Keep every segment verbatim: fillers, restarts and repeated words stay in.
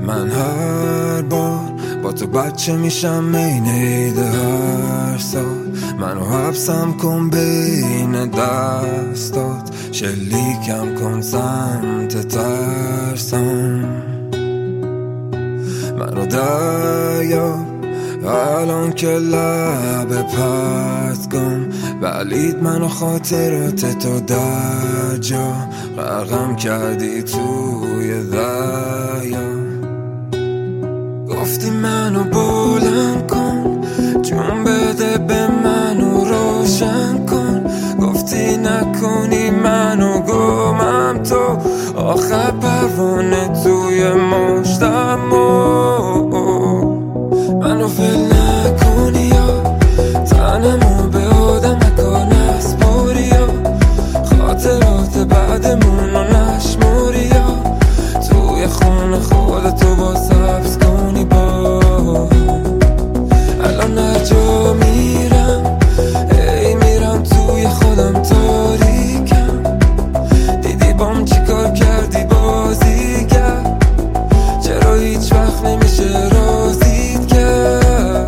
من هر بار با تو بچه میشم این عید هر سال. منو حبسم کن بین دستات، شلیکم کن سمت ترسم. منو دریا الان که لب پرتگم، ولید منو خاطرات تو در جا غرقم کردی توی دریا. گفتی منو بلند کن، جون بده به منو روشن کن. گفتی نکنی منو گمم تو، آخر پروانه توی مشتم. منو فیل نکنی یا تنمو به آدم کار نسپاری یا خاطرات بعدمونو نشماری یا توی خونه خودتو با سبز کنی. با الان هر جا میرم ای میرم توی خودم تاریکم. دیدی بام چی کار کردی بازیگر، چرا هیچ وقت نمیشه رازیت کرد.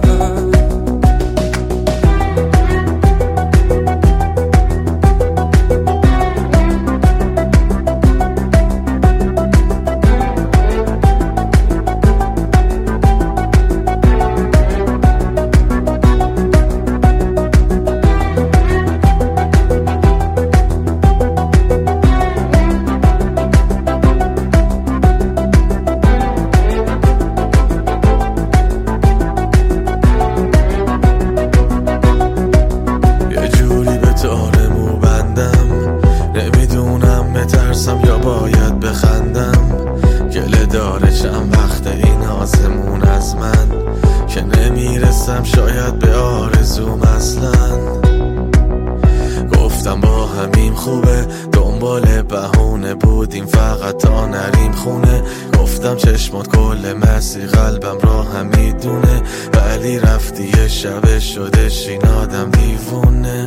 یا باید بخندم، گله داره چند وقت این آسمون از من که نمیرسم شاید به آرزوم اصلا. گفتم با همیم خوبه، دنبال بهونه بودیم فقط تا نریم خونه. گفتم چشمات کل مسیر قلبم را هم میدونه، ولی رفتی یه شبه شدش این آدم دیوونه.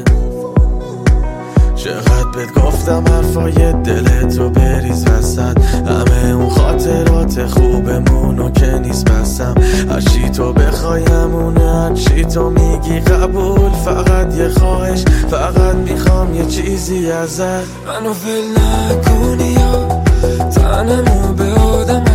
چقدر بهت گفتم حرفای دلتو بریز وسط، همه اون خاطرات خوبمونو که نیست بسم. هرچی تو بخوای همونه، هرچی تو میگی قبول، فقط یه خواهش، فقط میخوام یه چیزی ازت. منو فیل نکنی یا تنمو به آدم